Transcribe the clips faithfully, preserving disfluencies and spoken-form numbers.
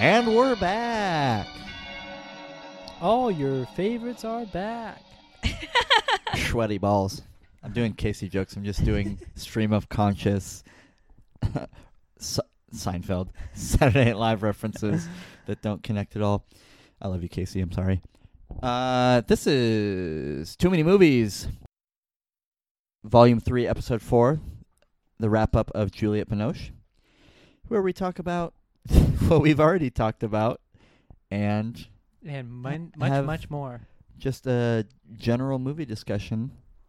And we're back. All your favorites are back. Sweaty balls. I'm doing Casey jokes. I'm just doing stream of conscious Se- Seinfeld Saturday Night Live references that don't connect at all. I love you, Casey. I'm sorry. Uh, this is Too Many Movies, Volume three, Episode four, the wrap-up of Juliette Binoche, where we talk about what we've already talked about and And mon- much, have much more. just a general movie discussion.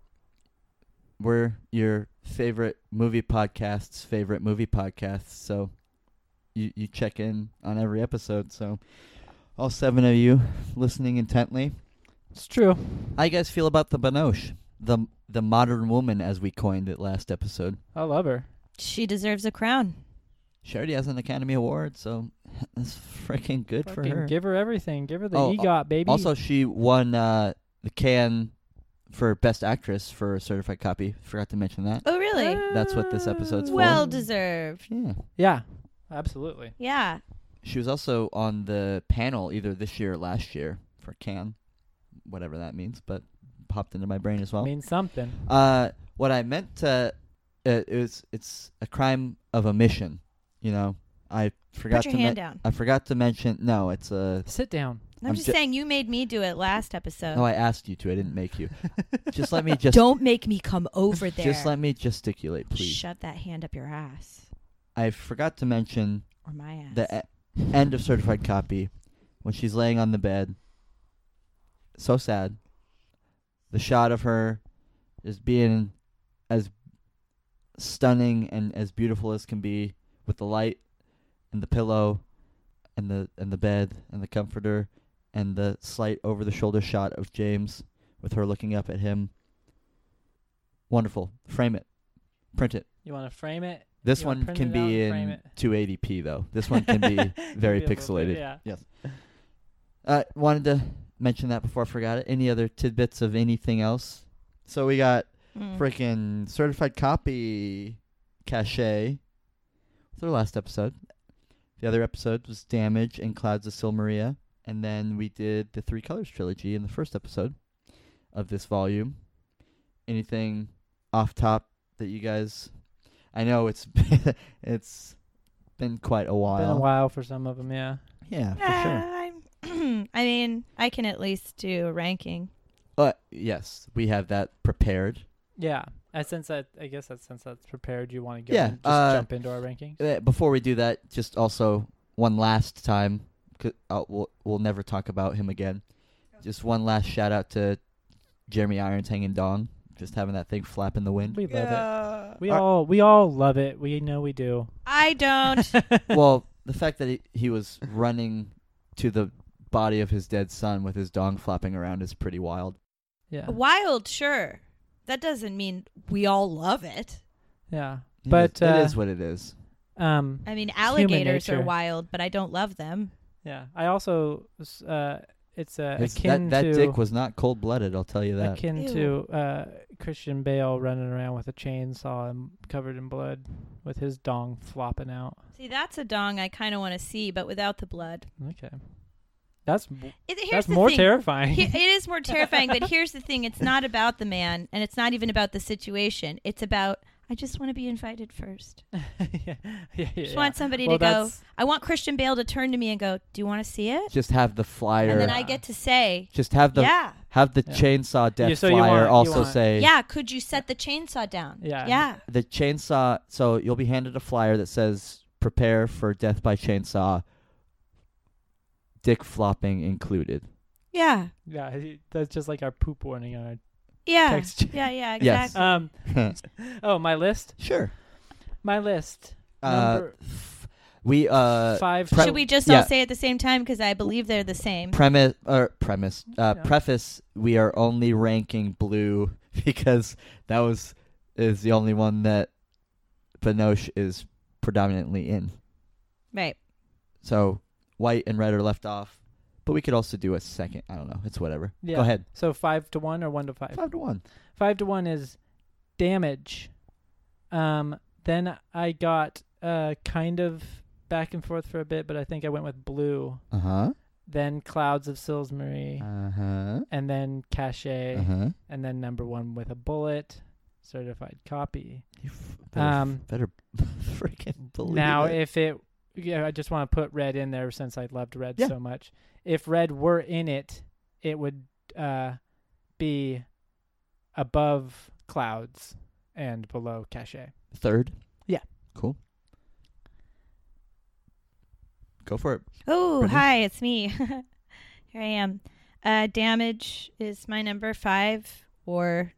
We're your favorite movie podcast's favorite movie podcasts, so you, you check in on every episode. So all seven of you listening intently. It's true. How you guys feel about the Binoche? The the modern woman, as we coined it last episode. I love her. She deserves a crown. She already has an Academy Award, so that's freaking good Fucking for her. Give her everything. Give her the Oh, EGOT, baby. Also, she won uh, the Cannes for Best Actress for Certified Copy. Forgot to mention that. Oh, really? That's what this episode's for. Well deserved. Yeah. Yeah, absolutely. Yeah. She was also on the panel either this year or last year for Cannes, whatever that means, but popped into my brain as well. Means something. Uh, what I meant to, uh, it was it's a crime of omission. You know, I forgot Put your to hand men- down. I forgot to mention. No, it's a. Sit down. I'm, I'm just ju- saying you made me do it last episode. No, I asked you to. I didn't make you. Just let me just. Don't make me come over there. Just let me gesticulate, please. Shove that hand up your ass. I forgot to mention Or my ass. the e- end of Certified Copy when she's laying on the bed. So sad. The shot of her is being as stunning and as beautiful as can be, with the light and the pillow and the and the bed and the comforter and the slight over the shoulder shot of James with her looking up at him. Wonderful. Frame it. Print it. You want to frame it? This You wanna one print can it out be and frame in it? two eighty p though. This one can be very Be a little bit, pixelated. Yeah. Yes. Uh, wanted to mention that before I forgot it. Any other tidbits of anything else? So we got Mm. freaking Certified Copy cachet with our last episode. The other episode was Damage and Clouds of Silmaria. And then we did the Three Colors trilogy in the first episode of this volume. Anything off top that you guys... I know it's it's been quite a while. Been a while for some of them, yeah. Yeah, for Uh, sure. I'm I mean, I can at least do a ranking. But yes, we have that prepared. Yeah. I sense that. I guess that since that's prepared, you want to go Yeah, and just uh, jump into our rankings. Uh, before we do that, just also one last time, 'cause, uh, we'll we'll never talk about him again. Just one last shout out to Jeremy Irons hanging dong, just having that thing flap in the wind. We love it. We Our- all we all love it. We know we do. I don't. Well, the fact that he, he was running to the body of his dead son with his dong flapping around is pretty wild. Yeah. Wild, sure. That doesn't mean we all love it. Yeah. It But is, it uh, is what it is. um I mean, It's human alligators are nature. wild, but I don't love them. yeah. I also s- uh it's uh, It's- akin that that to dick was not cold blooded. I'll tell you that. akin Ew. to uh Christian Bale running around with a chainsaw and covered in blood with his dong flopping out. See, that's a dong I kind of want to see, but without the blood. Okay. That's w- It, here's that's the more thing. terrifying. He- it is more terrifying, but here's the thing. It's not about the man, and it's not even about the situation. It's about, I just want to be invited first. yeah, yeah, yeah, just yeah. want somebody Well, to go, that's- I want Christian Bale to turn to me and go, do you want to see it? Just have the flyer. And then I get to say, just have the yeah. have the Yeah. chainsaw death Yeah, so you flyer want- you also want- say Yeah, could you set the chainsaw down? Yeah. Yeah. the chainsaw. So you'll be handed a flyer that says "Prepare for death by chainsaw." Dick flopping included. Yeah. Yeah, he- that's just like our poop warning on our Yeah. text. Yeah, yeah, Yes. exactly. Um oh, my list. Sure. My list. Uh, Number f- we uh five. pre- Should we just yeah. all say at the same time? Because I believe they're the same. premise or premise uh Yeah. preface. We are only ranking blue because that was is the only one that Binoche is predominantly in. Right. So white and red are left off, but we could also do a second. I don't know. It's whatever. Yeah. Go ahead. So five to one or one to five? Five to one. Five to one is Damage. Um, then I got uh kind of back and forth for a bit, but I think I went with Blue, Uh huh. then Clouds of Salisbury, Uh huh. and then Cachet, Uh huh. and then number one with a bullet, certified copy. You f- better, Um, better freaking believe Now, it. if it, yeah, I just want to put Red in there since I loved Red Yeah. so much. If Red were in it, it would uh, be above Clouds and below Cachet. Third. Yeah. Cool. Go for it. Oh, Brittany? hi, it's me. Here I am. Uh, Damage is my number five, or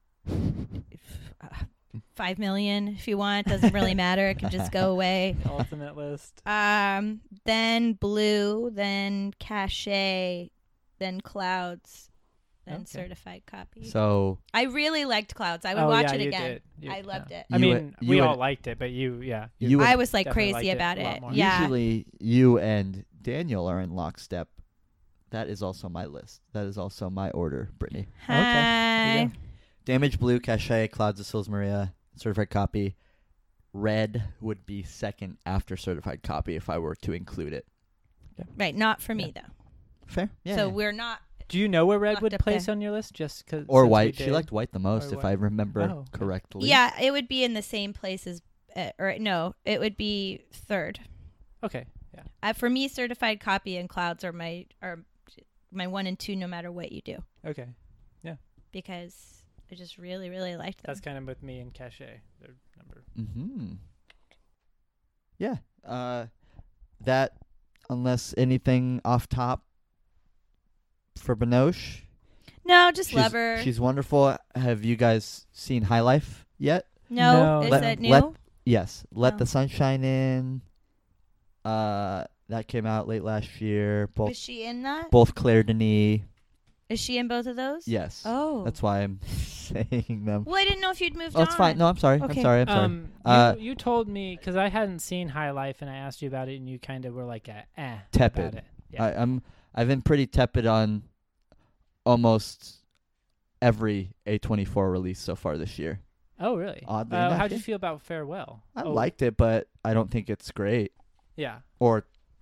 uh, five million if you want. Doesn't really matter. It can just go away. Ultimate list. Um, then Blue, then Cachet, then Clouds, then Okay. Certified Copy. So I really liked Clouds. I would Oh, watch yeah, it you again. did. You- I loved yeah. it. I You mean, would- we you all would- liked it, but you, yeah. You would- I was like definitely crazy liked it about a lot it. more. Yeah. usually you and Daniel are in lockstep. That is also my list. That is also my order, Brittany. There you Hi. go. Damage, Blue, Cachet, Clouds of Sils Maria, Certified Copy. Red would be second after Certified Copy if I were to include it. Right, not for me Yeah. though. Fair. Yeah. So we're not. Do you know where Red Locked would up place there. on your list? Just cause or since we White. She did? liked White the most, Or if I White. remember Oh, okay. correctly. Yeah, it would be in the same place as, uh, or no, it would be third. Okay. Yeah. Uh, for me, Certified Copy and Clouds are my are my one and two, no matter what you do, Okay. because I just really, really liked them. That's kind of with me and Cachet. They're number. Mm-hmm. Yeah. Uh, that, unless anything off top for Binoche. no, just she's, love her. She's wonderful. Have you guys seen High Life yet? no, No, is let- it new? let- Yes. Let Oh. the Sunshine In. Uh, that came out late last year. Both is she in that? both Claire Denis. Is she in both of those? Yes. Oh. That's why I'm saying them. well, I didn't know if you'd moved Oh, on. it's fine. No, I'm sorry. I'm Okay. sorry. I'm sorry. Um, Uh, you, you told me because I hadn't seen High Life, and I asked you about it, and you kind of were like, eh, eh Tepid. about it. Yeah. I, I'm I've been pretty tepid on almost every A twenty-four release so far this year. oh, really? Oddly uh, enough, how'd you yeah. feel about Farewell? I oh, liked it, but I don't think it's great. Yeah. Or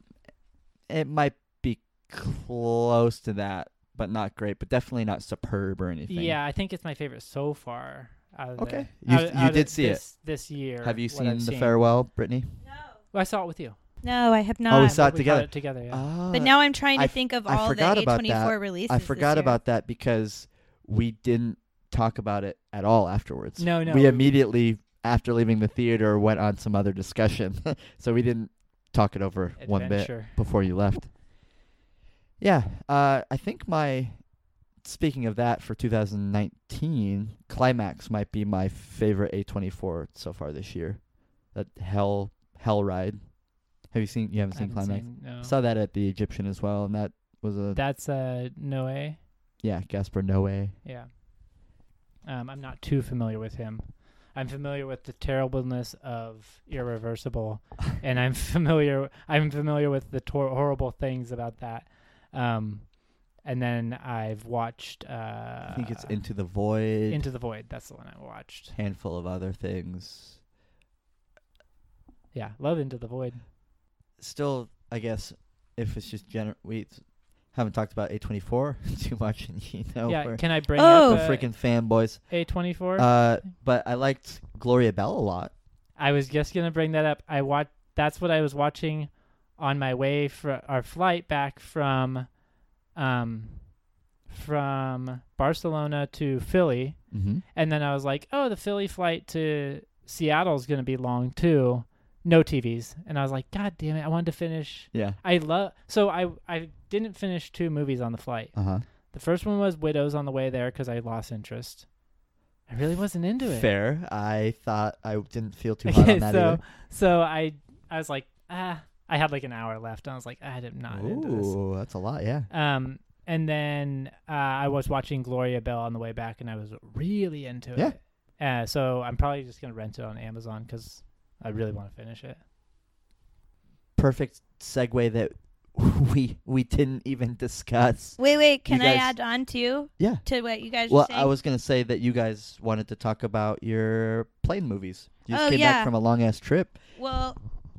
it might be close to that, but not great. But definitely not superb or anything. Yeah, I think it's my favorite so far. Out of Okay. the, You- out- you out of did see it. this, this year. Have you what I've seen the Farewell, Brittany? No. Well, I saw it with you. No, I have not. Oh, we saw it We together. caught it together. Yeah. Ah, But now I'm trying to I- think of I all the forgot A about twenty-four that. releases. I this forgot year. about that because we didn't talk about it at all afterwards. No, no. We immediately, after leaving the theater, went on some other discussion. So we didn't talk it over one bit Adventure. before you left. Yeah, uh, I think my, speaking of that, for two thousand nineteen, Climax might be my favorite A twenty-four so far this year. That Hell Hell Ride. Have you seen? You haven't I seen haven't Climax? seen- no. Saw that at the Egyptian as well, and that was a That's uh, Noé. yeah Gaspar Noé. Yeah. Um, I'm not too familiar with him. I'm familiar with the terribleness of Irreversible, and I'm familiar. I'm familiar with the tor- horrible things about that. Um, and then I've watched. Uh, I think it's Into the Void. Into the Void. That's the one I watched. handful of other things. Yeah, love Into the Void. Still, I guess if it's just gener- we haven't talked about A twenty-four too much, and you know yeah, we're, can I bring Oh. up we're uh, freaking fanboys. A twenty-four? Uh, but I liked Gloria Bell a lot. I was just gonna bring that up. I watched. That's what I was watching on my way for our flight back from, um, from Barcelona to Philly, Mm-hmm. and then I was like, "Oh, the Philly flight to Seattle is gonna be long too. No T Vs." And I was like, "God damn it! I wanted to finish." Yeah. I love. So I I didn't finish two movies on the flight. Uh huh. The first one was Widows on the way there because I lost interest. I really wasn't into it. Fair. I thought I didn't feel too hot on that so, either. so I, I was like, ah, I had like an hour left, and I was like, I'm not into this. Ooh, that's a lot. Yeah. Um, and then uh, I was watching Gloria Bell on the way back, and I was really into Yeah. it. Uh, so I'm probably just gonna rent it on Amazon because I really want to finish it. Perfect segue that we we didn't even discuss. Wait, wait. Can You I guys- add on to Yeah. to what you guys Well, were saying? I was gonna say that you guys wanted to talk about your plane movies. You just Oh, came yeah. back from a long ass trip. Well,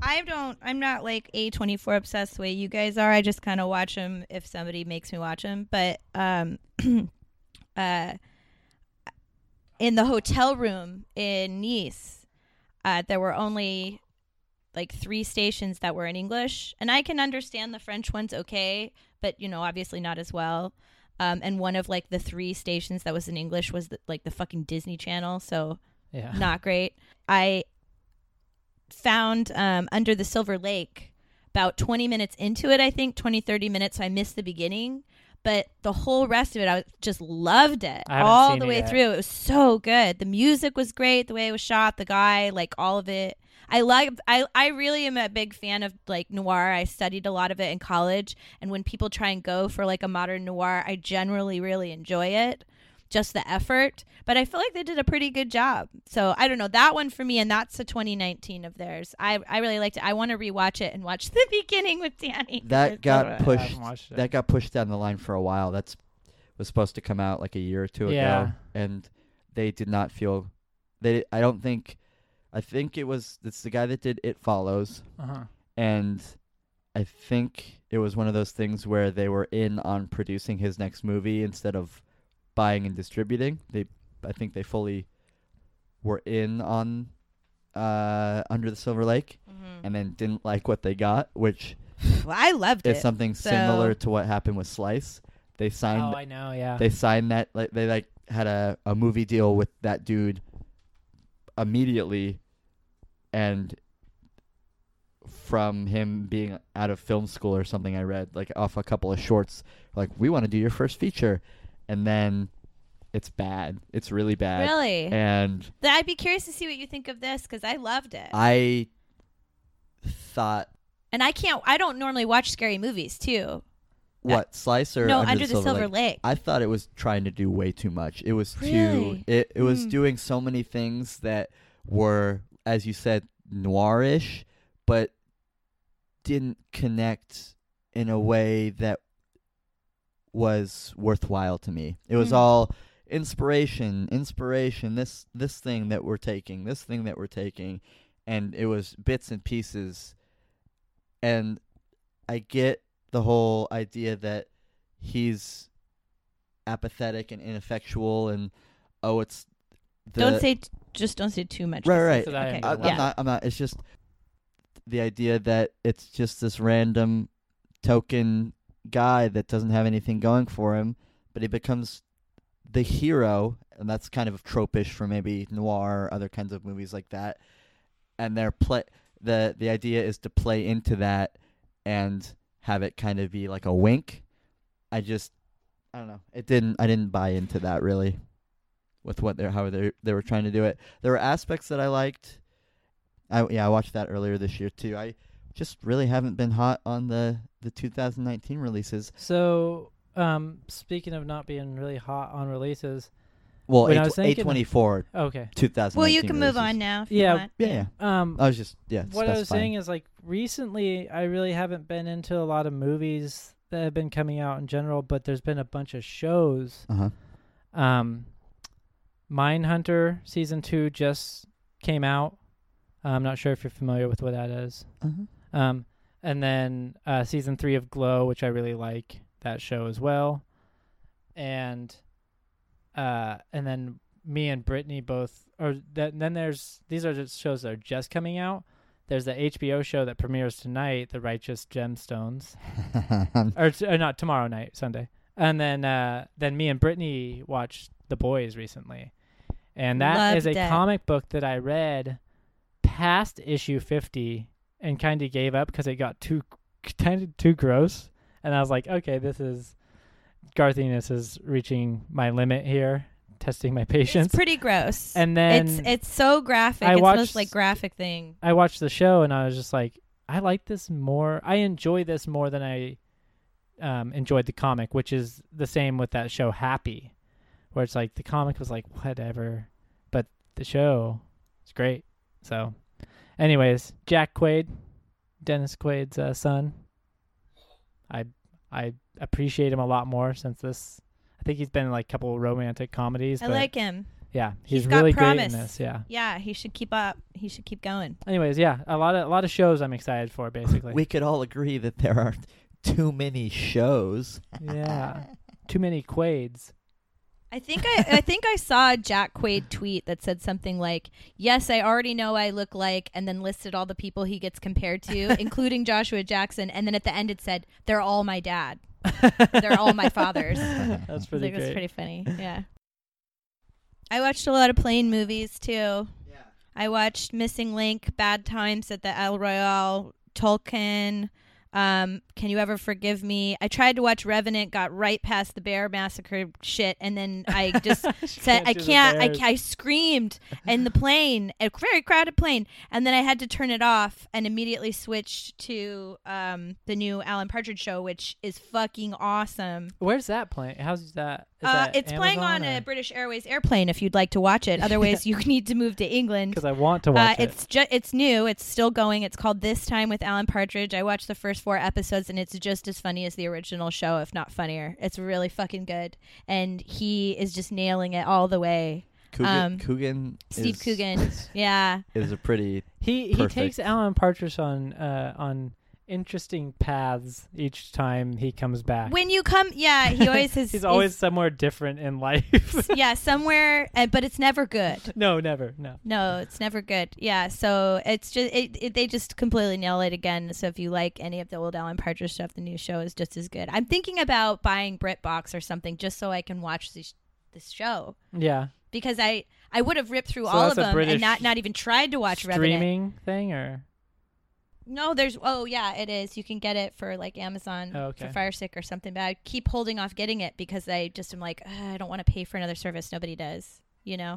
I don't. I'm not like A twenty-four obsessed the way you guys are. I just kind of watch them if somebody makes me watch them. But um, uh, in the hotel room in Nice, uh, there were only like three stations that were in English, and I can understand the French ones okay, but you know, obviously not as well. Um, and one of like the three stations that was in English was the, like the fucking Disney Channel, so Yeah. not great. I found um, Under the Silver Lake about twenty minutes into it, I think, twenty, thirty minutes. So I missed the beginning. But the whole rest of it, I was- just loved it I haven't all seen the it way yet. through. It was so good. The music was great, the way it was shot, the guy, like all of it. I like. I, I really am a big fan of like noir. I studied a lot of it in college, and when people try and go for like a modern noir, I generally really enjoy it, just the effort. But I feel like they did a pretty good job. So I don't know, that one for me, and that's the twenty nineteen of theirs. I I really liked it. I want to rewatch it and watch the beginning with Danny. That got I pushed. haven't watched it. That got pushed down the line for a while. That's was supposed to come out like a year or two Yeah. ago, and they did not feel. They. I don't think. I think it was. It's the guy that did It Follows, Uh-huh. and I think it was one of those things where they were in on producing his next movie instead of buying and distributing. They. I think they fully were in on uh, Under the Silver Lake, Mhm. and then didn't like what they got, which Well, I loved is it. something so- similar to what happened with Slice. They signed. Oh, I know. Yeah. They signed that. Like they like had a, a movie deal with that dude immediately, and from him being out of film school or something, I read like off a couple of shorts, like we want to do your first feature, and then it's bad. It's really bad. Really? And Th- I'd be curious to see what you think of this because I loved it. I thought, and I can't. I don't normally watch scary movies too. what Slice or no, Under, Under the, Silver, Lake? Lake. I thought it was trying to do way too much. It was too. Really? It it was Hmm. doing so many things that were, as you said, noirish, but didn't connect in a way that was worthwhile to me. It was Hmm. all inspiration, inspiration. This this thing that we're taking, this thing that we're taking, and it was bits and pieces. And I get the whole idea that he's apathetic and ineffectual, and oh, it's the, don't say. T- just don't say too much. Right, right. So that I Okay. am I, gonna I'm yeah. not. I'm not. It's just the idea that it's just this random token guy that doesn't have anything going for him, but he becomes the hero, and that's kind of tropish for maybe noir or other kinds of movies like that. And they're play the the idea is to play into that and have it kind of be like a wink. I just I don't know. It didn't. I didn't buy into that really. With what they how they they were trying to do it, there were aspects that I liked. I yeah, I watched that earlier this year too. I just really haven't been hot on the the two thousand nineteen releases. So, um, speaking of not being really hot on releases, Well, When I A was thinking- twenty-four okay. two thousand. Well, you can move on now. If Yeah. You want. Yeah, yeah. Um, I was just yeah. what I was specifying. saying is like recently, I really haven't been into a lot of movies that have been coming out in general, but there's been a bunch of shows. Uh huh. Um, Mindhunter season two just came out. I'm not sure if you're familiar with what that is. Uh-huh. Um, and then uh, season three of Glow, which I really like that show as well. And uh, and then me and Brittany both, or that. Then there's these are just shows that are just coming out. There's the H B O show that premieres tonight, The Righteous Gemstones, or, t- or not tomorrow night, Sunday. And then uh, then me and Brittany watched The Boys recently, and that is a Loved it. comic book that I read past issue fifty and kind of gave up because it got too kind of too gross. And I was like, okay, this is Garth Ennis is reaching my limit here, testing my patience. It's pretty gross. And then it's it's so graphic. I it's the watched- most like graphic thing. I watched the show and I was just like, I like this more. I enjoy this more than I um, enjoyed the comic, which is the same with that show Happy, where it's like the comic was like whatever, but the show is great. So, anyways, Jack Quaid, Dennis Quaid's uh, son. I I appreciate him a lot more since this. I think he's been in like a couple romantic comedies. I but like him. Yeah, he's, He's got really great in promise. this. Yeah. Yeah, he should keep up. He should keep going. Anyways, yeah, a lot of a lot of shows I'm excited for. Basically, We could all agree that there are too many shows. yeah, too many Quaids. I think I, I think I saw a Jack Quaid tweet that said something like, "Yes, I already know I look like," and then listed all the people he gets compared to, including Joshua Jackson, and then at the end it said, "They're all my dad. They're all my fathers." That's I was pretty like, great. That's pretty funny. Yeah. I watched a lot of plane movies too. Yeah. I watched Missing Link, Bad Times at the El Royale, Tolkien. Um, Can You Ever Forgive Me? I tried to watch Revenant, got right past the bear massacre shit, and then I just said, I do the can't, I, bears. I screamed in the plane, a very crowded plane, and then I had to turn it off and immediately switched to um, the new Alan Partridge show, which is fucking awesome. Where's that playing? How's that? Is Uh, that it's playing on Amazon a or- British Airways airplane if you'd like to watch it. Otherwise, you need to move to England. Because I want to Uh, watch it. it's ju- it's new. It's still going. It's called This Time with Alan Partridge. I watched the first four episodes, and it's just as funny as the original show, if not funnier. It's really fucking good, and he is just nailing it all the way. Coogan, Um, Coogan Steve is, Coogan, yeah. is a pretty He he Perfect. takes Alan Partridge on uh, on interesting paths each time he comes back. When you come, yeah, he always has. He's is- always somewhere different in life. yeah, somewhere, uh, but it's never good. no, never, no. No, it's never good. Yeah, so it's just it, it, they just completely nail it again. So if you like any of the old Alan Partridge stuff, the new show is just as good. I'm thinking about buying BritBox or something just so I can watch this this show Yeah, because I I would have ripped through So all that's of a them British and not not even tried to watch Revenant. streaming thing or No, there's oh yeah, it is. You can get it for like Amazon Oh, okay. for Fire Stick or something. But I keep holding off getting it because I just am like "Ugh, I don't want to pay for another service. Nobody does, you know.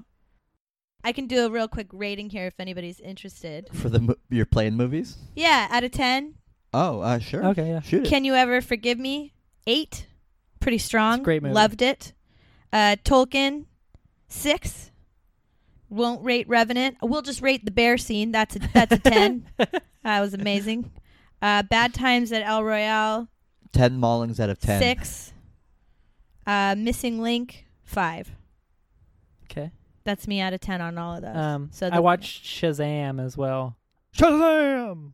I can do a real quick rating here if anybody's interested. for the mo- you're playing movies. Yeah, out of ten. Oh, uh, sure. okay, yeah. Shoot it. Can You Ever Forgive Me? Eight. Pretty strong. It's a great movie. Loved it. Uh, Tolkien. Six. Won't rate Revenant. We'll just rate the bear scene. That's a that's a ten. That was amazing. Uh, Bad Times at El Royale. ten Maulings out of ten. Six. Uh, Missing Link. Five. Okay. That's me out of ten on all of those. Um, so I the- watched Shazam as well. Shazam.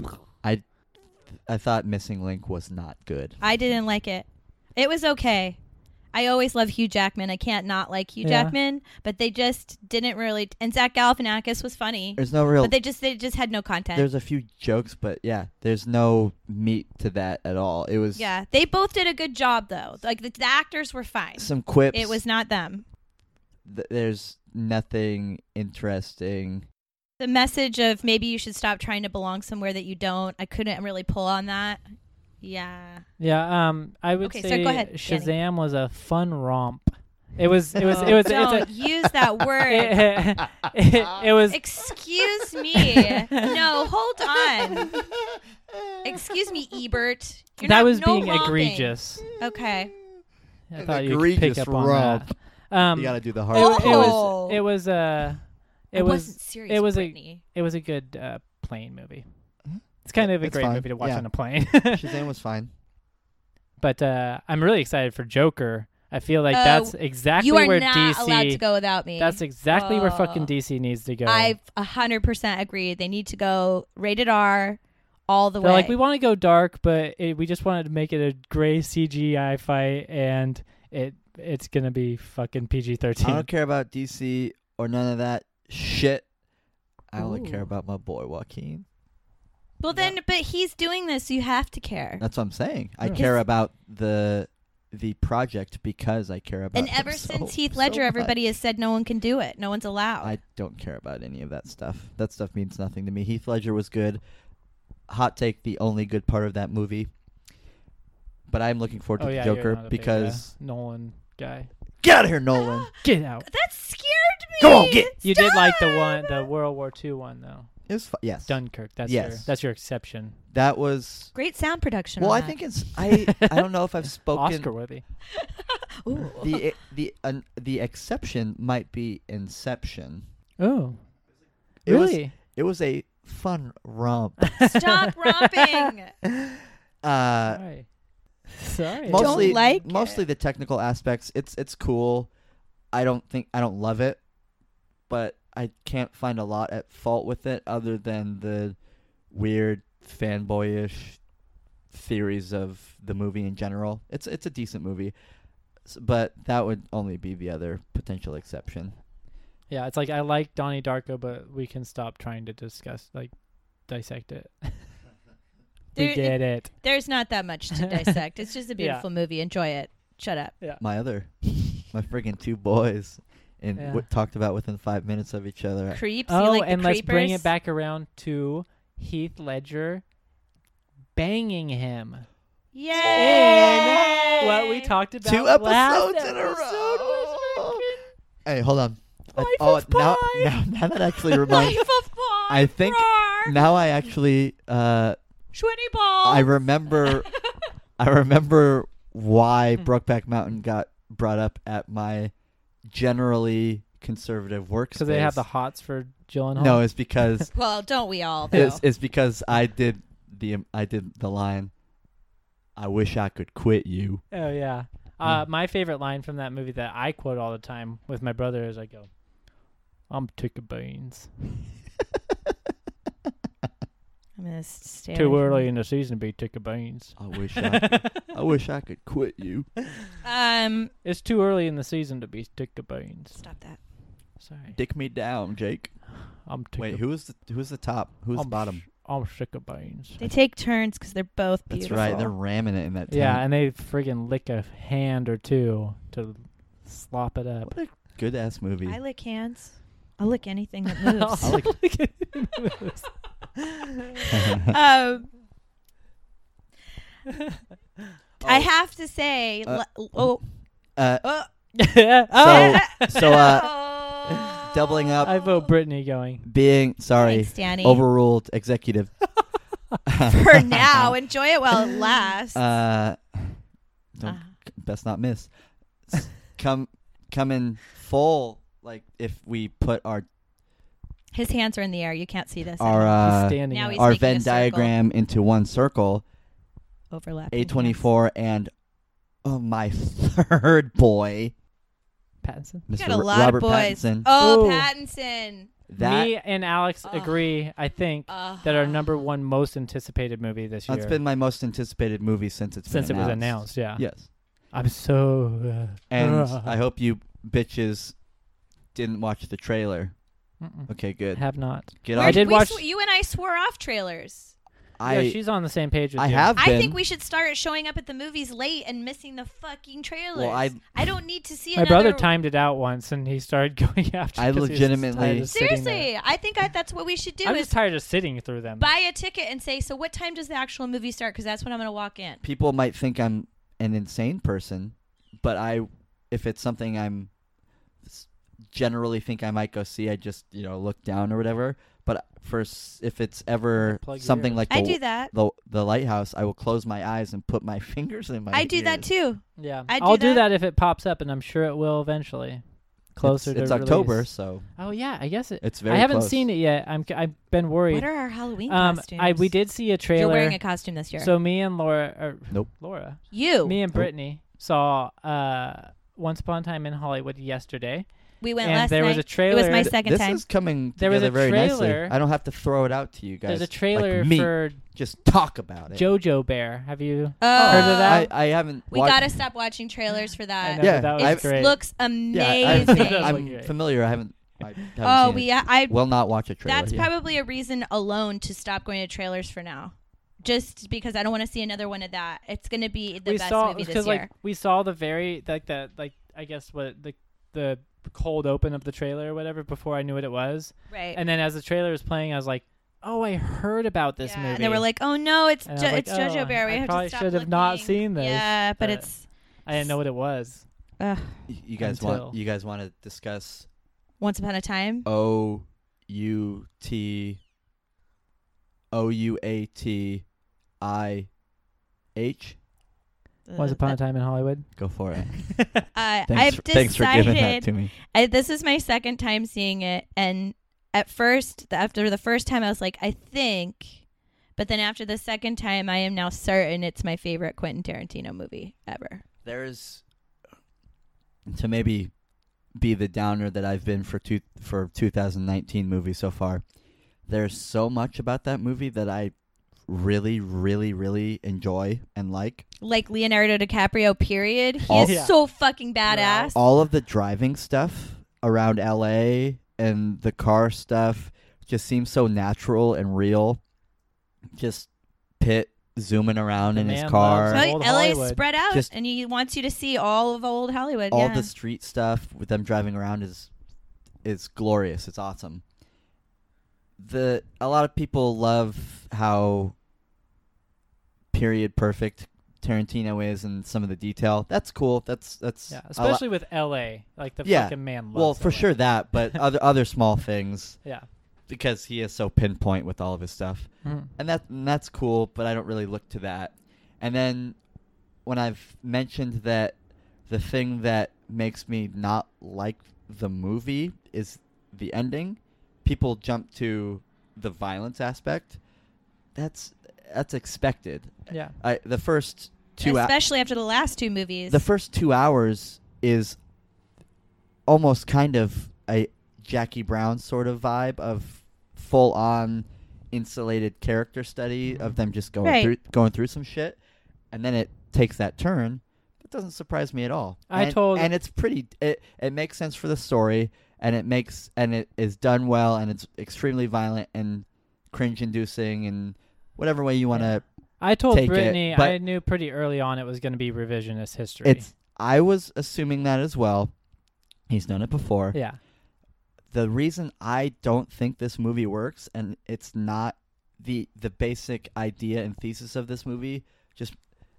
I I thought Missing Link was not good. I didn't like it. It was okay. I always love Hugh Jackman. I can't not like Hugh Yeah. Jackman, but they just didn't really. And Zach Galifianakis was funny, There's no real. but they just they just had no content. There's a few jokes, but yeah, there's no meat to that at all. It was Yeah, they both did a good job though. Like the, the actors were fine. some quips. It was not them. Th- there's nothing interesting. The message of maybe you should stop trying to belong somewhere that you don't. I couldn't really pull on that. Yeah. Yeah, um, I would Okay, so say go ahead, Danny. Shazam was a fun romp. It was, it was, it was, Don't it's a, use that word. it, it, it was. Excuse me. No, hold on. Excuse me, Ebert. You're that not, was no being romping. egregious. Okay. I An thought you could pick egregious up on romp. that. Um, You gotta do the it, hard. it Oh. was, it was, uh, it I was, wasn't serious, it was a- Brittany. it was a good uh, plane movie. Mhm. It's kind of a It's great fine. movie to watch Yeah. on a plane. Shazam was fine. But uh, I'm really excited for Joker. I feel like Uh, that's exactly You are where not D C. allowed to go without me. That's exactly where Oh. fucking D C needs to go. I a hundred percent agree. They need to go rated R all the They're way. like, we want to go dark, but it, we just wanted to make it a gray C G I fight, and it it's gonna be fucking P G I thirteen. don't care about D C or none of that shit. I only care Ooh. about my boy Joaquin. well, then, but he's doing this, so you have to care. That's what I'm saying. I Yeah. care about the the project because I care about. And him ever so- since Heath so Ledger, everybody much. has said no one can do it. No one's allowed. I don't care about any of that stuff. That stuff means nothing to me. Heath Ledger was good. Hot take: the only good part of that movie. But I'm looking forward to Oh the yeah, you're Joker not a big, because uh, Nolan guy. get out of here, Nolan. Get out. that scared me. Go on, get- You did like the one, Stop! the World War Two one though. It was fu- yes. Dunkirk. That's Yes. your that's your exception. That was. Great sound production. Well, on I that. think it's. I I don't know if I've spoken. Oscar worthy. Ooh. The the uh, the exception might be Inception. Oh, It was really? it was a fun romp. Stop romping. Uh, Sorry. Sorry. Don't mostly like mostly the technical aspects. It's it's cool. I don't think I don't love it, but I can't find a lot at fault with it other than the weird fanboyish theories of the movie in general. It's it's a decent movie, S- but that would only be the other potential exception. Yeah, it's like I like Donnie Darko, but we can stop trying to discuss like dissect it. we There- get it. There's not that much to dissect. It's just a Yeah. beautiful movie. Enjoy it. Shut up. Yeah. My other, my friggin' two boys, and Yeah. w- talked about within five minutes of each other. Creeps. you Oh, like and the let's bring creepers? it back around to Heath Ledger banging him. Yay! What we talked about Two last episodes in a episode was row. freaking Hey, hold on. I- Life oh, of now, Pi. now, now that actually reminds. Life of Pi. I think Roar. now I actually uh Shwitty ball. I remember I remember why Hmm. Brokeback Mountain got brought up at my generally conservative workspace. because they have the hots for Gyllenhaal. No, it's because Well, don't we all? Though? it's, it's because I did the I did the line. I wish I could quit you. Oh yeah. Uh, my favorite line from that movie that I quote all the time with my brother is I go, "I'm tick of beans. I'm gonna s- stay Too away from early it. in the season to be tick of beans." I wish I could, I wish I could quit you. Um, It's too early in the season to be tick of beans. stop that. Sorry. Dick me down, Jake. I'm tick Wait, of who's the who's the top? Who's the I'm bottom? sh- I'm sick of beans. They take turns because they're both That's beautiful. right. They're ramming it in that. Yeah, tank. and they friggin' lick a hand or two to slop it up. What a good ass movie. I lick hands. I'll lick anything that moves. I like- um, I Oh. have to say, Uh, le- oh, Uh, oh, oh, so uh, oh. doubling up. I vote Brittany going. being sorry, Thanks, Danny. overruled executive. For now, enjoy it while it lasts. Uh, don't, Uh, best not miss. S- come, come in full. Like if we put our His hands are in the air. You can't see this. our He's uh, standing now up. he's our making a Venn circle. diagram into one circle. Overlapping. A twenty-four and oh my third boy, Pattinson. You Mister got a R- lot Robert of boys. Pattinson. Oh, Ooh. Pattinson. That Me and Alex Ugh. agree, I think, Uh, that our number one most anticipated movie this year. that's been my most anticipated movie since it's since been it was announced. announced, yeah. Yes, I'm so. Uh, and uh, I hope you bitches didn't watch the trailer. mm-mm. Okay, good. Have not. Get We're- on. I did we watch- sw- you and I swore off trailers. I yeah, she's on the same page with I you. have I been. think we should start showing up at the movies late and missing the fucking trailers. Well, I I don't need to see My another. brother timed it out once, and he started going after. I 'cause he was just legitimately- tired of sitting there. Seriously, I think I, that's what we should do. I'm is just tired of sitting through them. buy a ticket and say, so what time does the actual movie start? Because that's when I'm going to walk in. people might think I'm an insane person, but I, if it's something I'm s- generally think I might go see, I just you know look down or whatever. But for s- if it's ever Plug your something ears. like the, I do that. the the lighthouse, I will close my eyes and put my fingers in my. I do that ears. too. yeah, I do I'll do that. that if it pops up, and I'm sure it will eventually. Closer it's, to it's October, release. so Oh yeah, I guess it. it's very. I haven't close. seen it yet. I'm. c- I've been worried. What are our Halloween um, costumes? I we did see a trailer. You're wearing a costume this year. So me and Laura, or Nope. Laura, you. me and Nope. Brittany saw uh, Once Upon a Time in Hollywood yesterday, we went and last there night. was a It trailer. was my Th- second this time. is coming There was together a very nicely. trailer- I don't have to throw it out to you guys. There's a trailer like me. for Just talk about it. Jojo Bear. Have you? Oh, Heard of that? I, I haven't. we wa- gotta stop watching trailers for I that. know, Yeah, that was I've- It great. looks Yeah, amazing. It does I, look I'm great. familiar. I haven't. I haven't oh, seen we. it. I. Will not watch a trailer. That's yeah. probably a reason alone to stop going to trailers for now. Just because I don't want to see another one of that. It's going to be the we best saw movie this because year. like we saw the very like the like I guess what the the cold open of the trailer or whatever before I knew what it was, right. and then as the trailer was playing, I was like, oh, I heard about this yeah, movie. and they were like, "Oh no, it's And I jo- was like, it's JoJo oh, Bear. We I have probably to stop should have not looking." seen this, Yeah, but, but it's I didn't know what it was. uh, Y- You guys Until- want? You guys want to discuss Once Upon a Time. O U T O U A T I H? Once Upon a Time in Hollywood. Go for it. Uh, Thanks, I've for, thanks for giving that decided. to me. I, this is my second time seeing it, and at first, after the first time, I was like, I think, but then after the second time, I am now certain it's my favorite Quentin Tarantino movie ever. There's to maybe be the downer that I've been for two for two thousand nineteen movies so far. There's so much about that movie that I really, really, really enjoy and like. Like Leonardo DiCaprio, period. He All- is Yeah. so fucking badass. All of the driving stuff around L A and the car stuff just seems so natural and real. Just Pitt zooming around The in his man car. loves Well, Old L A is Hollywood. spread out, Just- and he wants you to see all of old Hollywood. All yeah. the street stuff with them driving around is is glorious. It's awesome. The a lot of people love how period perfect Tarantino is and some of the detail. That's cool. That's that's Yeah, a lo- especially with L A. Like the Yeah. fucking man loves well for L A. sure that, but other other small things Yeah. because he is so pinpoint with all of his stuff. Mhm. And that and that's cool, but I don't really look to that. And then when I've mentioned that the thing that makes me not like the movie is the ending, people jump to the violence aspect. That's that's expected. Yeah. I, the first two hou- Especially after the last two movies. the first two hours is almost kind of a Jackie Brown sort of vibe of full on insulated character study of them just going Right. through going through some shit, and then it takes that turn. It doesn't surprise me at all. I and, told- and it's pretty. It it makes sense for the story, and it makes and it is done well, and it's extremely violent and cringe inducing, and whatever way you want to. I told take it, Brittany but- I knew pretty early on it was going to be revisionist history. It's. I was assuming that as well. He's done it before. yeah. The reason I don't think this movie works, and it's not the the basic idea and thesis of this movie just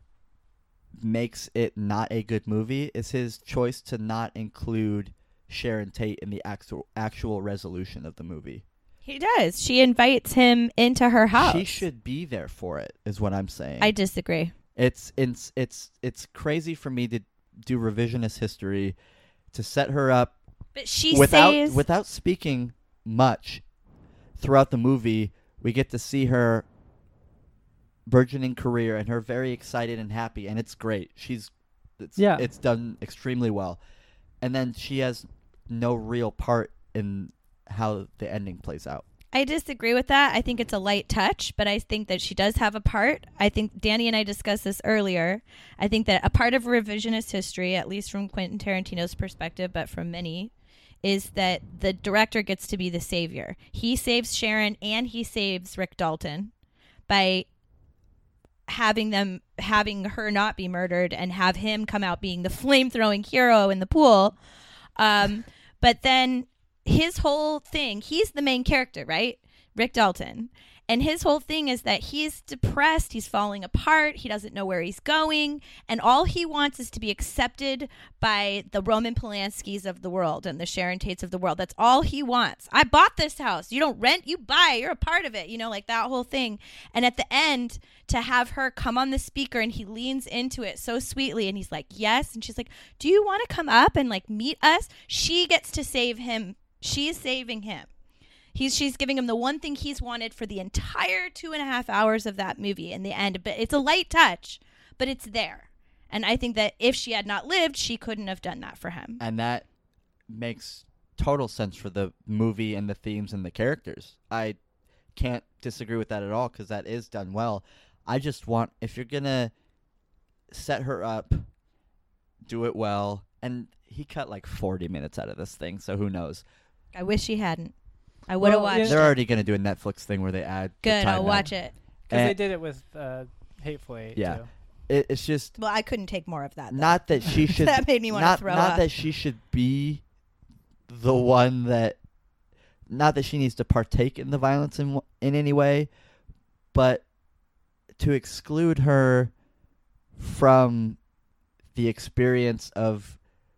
makes it not a good movie, is his choice to not include Sharon Tate in the actual actual resolution of the movie. he does. She invites him into her house. She should be there for it, is what I'm saying. I disagree. It's it's it's it's crazy for me to do revisionist history to set her up But she without says without speaking much throughout the movie. We get to see her burgeoning career and her very excited and happy, and it's great. She's it's, Yeah. it's done extremely well, and then she has no real part in how the ending plays out. I disagree with that. I think it's a light touch, but I think that she does have a part. I think Danny and I discussed this earlier. I think that a part of revisionist history, at least from Quentin Tarantino's perspective, but from many, is that the director gets to be the savior. He saves Sharon and he saves Rick Dalton by having them having her not be murdered and have him come out being the flame-throwing hero in the pool. Um, but then his whole thing, he's the main character, right? Rick Dalton. And his whole thing is that he's depressed, he's falling apart, he doesn't know where he's going, and all he wants is to be accepted by the Roman Polanskis of the world and the Sharon Tates of the world. That's all he wants. I bought this house. You don't rent, you buy. You're a part of it. You know, like that whole thing. And at the end, to have her come on the speaker and he leans into it so sweetly and he's like, yes. And she's like, do you want to come up and like meet us? She gets to save him. She's saving him. He's she's giving him the one thing he's wanted for the entire two and a half hours of that movie in the end. But it's a light touch, but it's there. And I think that if she had not lived, she couldn't have done that for him. And that makes total sense for the movie and the themes and the characters. I can't disagree with that at all because that is done well. I just want, if you're going to set her up, do it well. And he cut like forty minutes out of this thing, so who knows? I wish he hadn't. I would have Well, watched They're it. already going to do a Netflix thing where they add the Good, I'll timeout. watch it. Because Eh, they did it with uh, Hateful Eight, Yeah. too. it, it's just Well, I couldn't take more of that. Though. not that she should. That made me wanna not, throw Not up. that she should be the one that. Not that she needs to partake in the violence in in any way, but to exclude her from the experience of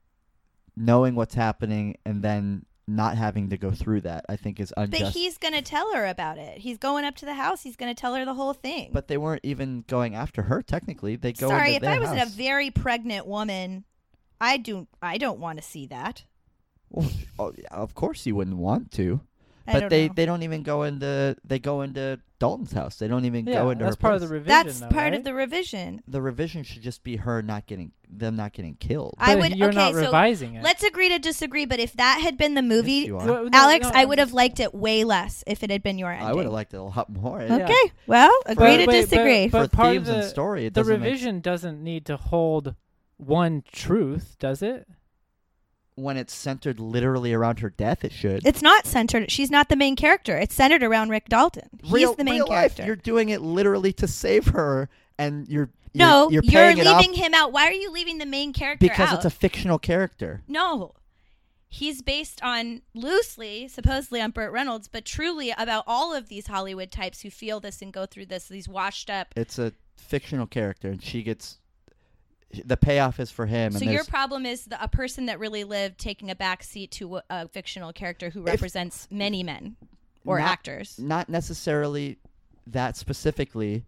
knowing what's happening and then not having to go through that, I think is unjust. But he's going to tell her about it. He's going up to the house. He's going to tell her the whole thing. But they weren't even going after her. Technically, they go. Sorry, into if their I was house. a very pregnant woman, I do. I don't want to see that. Well, oh, yeah, of course you wouldn't want to, I But don't they, know. they don't even go into they go into Dalton's house. They don't even Yeah, go into that's her part place. of the revision. That's though, part right? of the revision. The revision should just be her not getting them not getting killed. I But would. You're okay, not so revising it. let's agree to disagree. But if that had been the movie, Yes, you are. Well, no, Alex, no, I I'm would have just- liked it way less if it had been your ending. I would have liked it a lot more. Yeah. Okay, well, agree But- to but- disagree. but- For part themes of and the- story, it the doesn't make revision doesn't need to hold one truth, does it? when it's centered literally around her death, it should. It's not centered. She's not the main character. It's centered around Rick Dalton. He's real, the main real life, character. you're doing it literally to save her, and you're, you're no, you're, you're, paying it off leaving him out. Why are you leaving the main character because out? it's a fictional character. No. He's based on, loosely, supposedly on Burt Reynolds, but truly about all of these Hollywood types who feel this and go through this, these washed up. It's a fictional character, and she gets the payoff is for him. So and your there's- problem is the, a person that really lived taking a back seat to a, a fictional character who If- represents many men or Not- actors. not necessarily that specifically.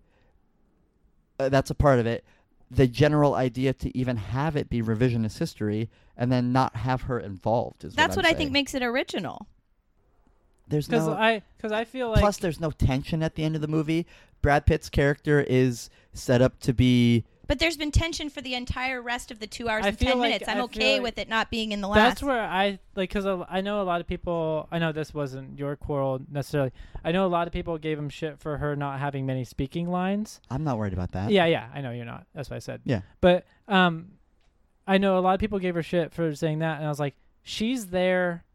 Uh, that's a part of it. The general idea to even have it be revisionist history and then not have her involved is That's what, what, I'm I think saying. makes it original. There's Because no I because I feel like plus there's no tension at the end of the movie. Brad Pitt's character is set up to be But there's been tension for the entire rest of the two hours I and feel ten like- minutes. I'm I okay feel like with it not being in the last. that's where I like because I know a lot of people. I know this wasn't your quarrel necessarily. I know a lot of people gave him shit for her not having many speaking lines. I'm not worried about that. Yeah, yeah, I know you're not. That's what I said. Yeah. But um, I know a lot of people gave her shit for saying that, and I was like, she's there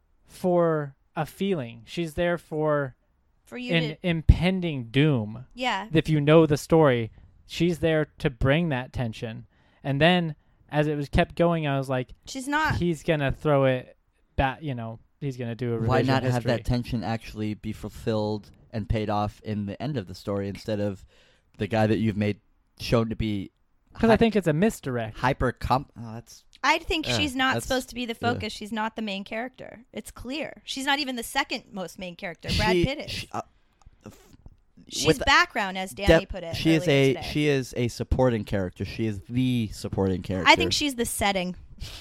for a feeling. She's there for for you an to, impending doom. yeah. If you know the story, she's there to bring that tension. And then as it was kept going, I was like, She's not. he's gonna throw it back. You know, he's gonna do a Why revision not have history. that tension actually be fulfilled and paid off in the end of the story instead of the guy that you've made shown to be Because I think it's a misdirect. hyper comp. Oh, that's I think Yeah, she's not that's- supposed to be the yeah. focus. She's not the main character. It's clear. She's not even the second most main character. Brad she, Pitt is. she, uh, f- She's with the- background, as Danny dep- put it. She is earlier a today. she is a supporting character. She is the supporting character. I think she's the setting.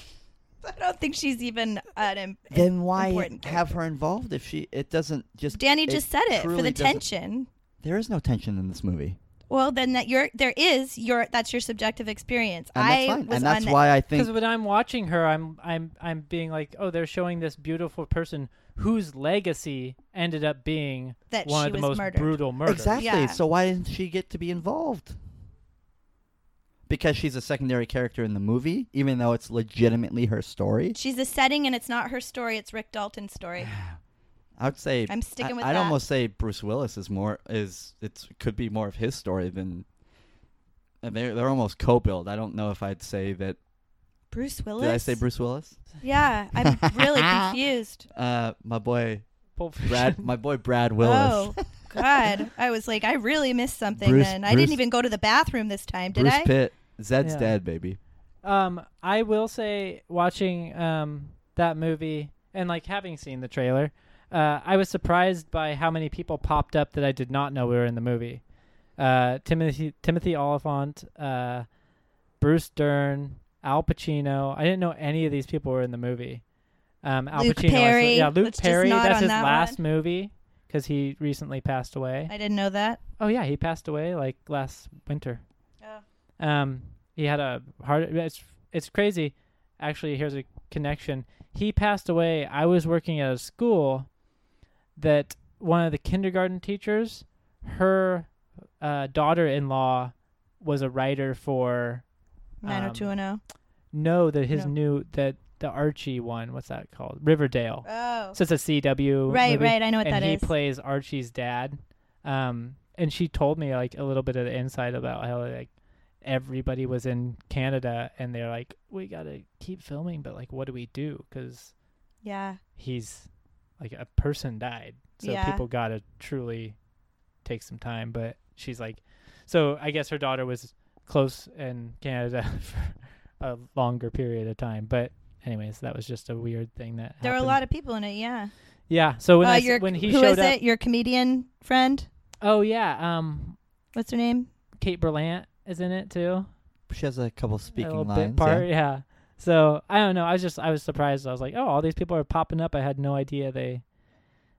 I don't think she's even an im- Then why important have character. her involved if she? It doesn't just. Danny it just said it for truly the doesn't- tension. There is no tension in this movie, Well, then that you're there is your that's your subjective experience. and I that's fine. was And that's on why I Because think when I'm watching her, I'm I'm I'm being like, oh, they're showing this beautiful person whose legacy ended up being that one she of the was most murdered. brutal murders. exactly. Yeah. So why didn't she get to be involved? Because she's a secondary character in the movie, even though it's legitimately her story. She's the setting, and it's not her story. It's Rick Dalton's story. I would say I'm sticking I, with I'd that. almost say Bruce Willis is more is it's could be more of his story than and they're they're almost co-billed. I don't know if I'd say that. Bruce Willis. Did I say Bruce Willis? Yeah, I'm really confused. Uh, my boy Pulp Fiction. Brad, my boy Brad Willis. Oh God, I was like, I really missed something. Bruce- then I Bruce- didn't even go to the bathroom this time, did Bruce I? Pitt. Zed's Yeah. dead, baby. Um, I will say, watching um that movie and like having seen the trailer, uh, I was surprised by how many people popped up that I did not know were in the movie. Uh, Timothy Timothy Oliphant, uh, Bruce Dern, Al Pacino. I didn't know any of these people were in the movie. Um, Al Luke Pacino, I saw- Perry. yeah, Luke Let's just Perry. nod That's on his that last movie because he recently passed away. I didn't know that. Oh yeah, he passed away like last winter. Oh. Um, he had a heart. It's it's crazy. Actually, here's a connection. He passed away. I was working at a school that one of the kindergarten teachers, her uh, daughter-in-law, was a writer for. nine oh two one oh. No, that his No. new that the Archie one. What's that called? Riverdale. Oh. So it's a C W. Right, movie, right. I know what and that he is. plays Archie's dad. Um, and she told me like a little bit of the insight about how like everybody was in Canada and they're like, we gotta keep filming, but like, what do we do? Because Yeah. he's like a person died, so Yeah. people gotta truly take some time. But she's like, so I guess her daughter was close in Canada for a longer period of time. But anyways, that was just a weird thing that There were a happened. lot of people in it, yeah. Yeah. So when uh, I s- your, when he who showed is up, it? Your comedian friend? oh yeah, um, What's her name? Kate Berlant is in it too. She has a couple a speaking little lines. bit part, yeah. yeah. So I don't know. I was just I was surprised. I was like, oh, all these people are popping up. I had no idea they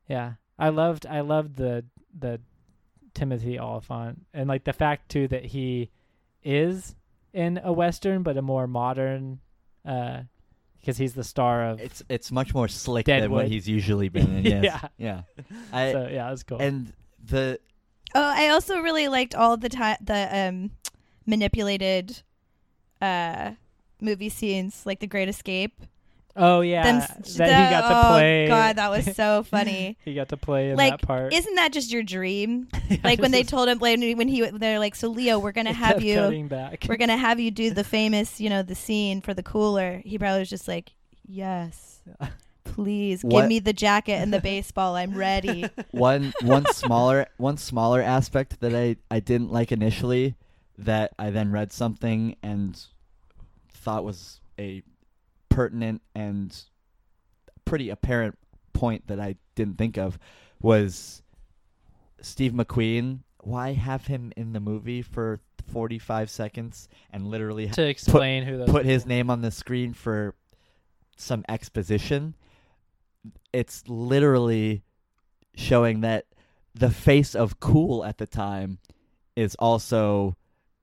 Yeah, I loved I loved the the Timothy Oliphant, and like the fact too that he is in a Western but a more modern, uh because he's the star of It's it's much more slick than Deadwood. what he's usually been in. Yes. Yeah. yeah. I so yeah, that's cool. and the Oh, I also really liked all the ti- the um manipulated uh movie scenes, like The Great Escape. oh yeah, Them that s- he the- got to oh, play. God, that was so funny. He got to play in Like, that part. Isn't that just your dream? Yeah, Like when this they is- told him, like, when he they're like, so Leo, we're gonna it have kept you, cutting back. we're gonna have you do the famous, you know, the scene for the cooler. He probably was just like, yes, please give What- me the jacket and the baseball. I'm ready. one one smaller one smaller aspect that I, I didn't like initially that I then read something and thought was a pertinent and pretty apparent point that I didn't think of was Steve McQueen. Why have him in the movie for forty-five seconds and literally to explain who those put his people- name on the screen for some exposition? It's literally showing that the face of cool at the time is also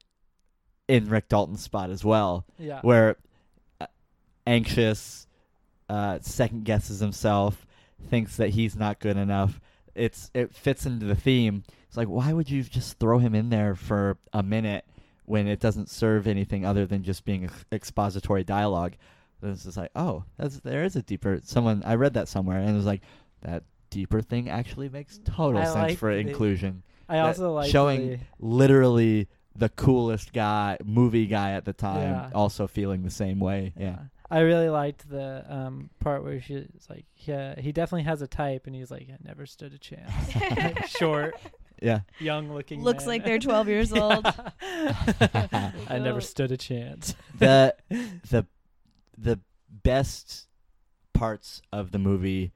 in Rick Dalton's spot as well, Yeah. where uh, anxious, uh, second guesses himself, thinks that he's not good enough. It's it fits into the theme. It's like, why would you just throw him in there for a minute when it doesn't serve anything other than just being ex- expository dialogue? It's just like, oh, that's there is a deeper. Someone I read that somewhere, and it was like that deeper thing actually makes total I sense like for the- inclusion. I that also like showing the, literally the coolest guy, movie guy at the time, Yeah. also feeling the same way. Yeah. I really liked the um, part where she's like, yeah, he definitely has a type, and he's like, I never stood a chance. Like, short, Yeah. young-looking. Looks man. like they're twelve years old. I never Oh. stood a chance. The the the best parts of the movie,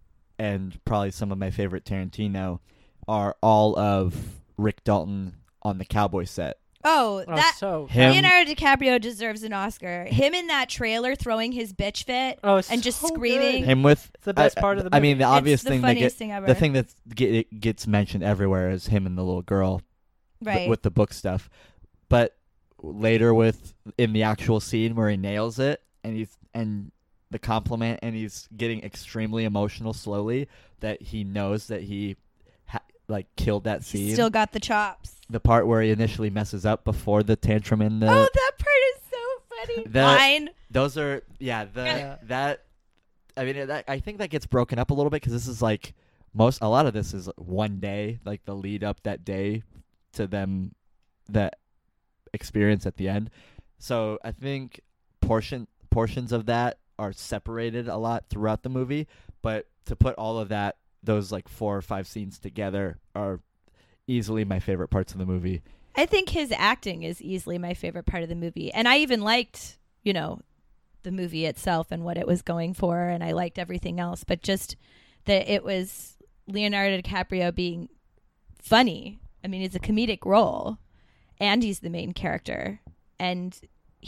and probably some of my favorite Tarantino, are all of Rick Dalton on the cowboy set. Oh, Oh, that so Him- Leonardo DiCaprio deserves an Oscar. Him in that trailer throwing his bitch fit. oh, it's and just so screaming. good. Him with It's the best I, part of the I movie. mean, the obvious it's the thing that funniest get, thing ever. the thing that get, it gets mentioned everywhere is him and the little girl th- right. with the book stuff. But later, with in the actual scene where he nails it, and he's and the compliment, and he's getting extremely emotional slowly that he knows that he ha- like killed that scene. He's still got the chops. The part where he initially messes up before the tantrum in the oh, that part is so funny. The- Fine. those are yeah the Yeah. that I mean that I think that gets broken up a little bit because this is like most a lot of this is one day, like the lead up that day to them that experience at the end. So I think portion portions of that are separated a lot throughout the movie, but to put all of that those like four or five scenes together are easily my favorite parts of the movie. I think his acting is easily my favorite part of the movie. And I even liked, you know, the movie itself and what it was going for, and I liked everything else, but just that it was Leonardo DiCaprio being funny. I mean, it's a comedic role, and he's the main character, and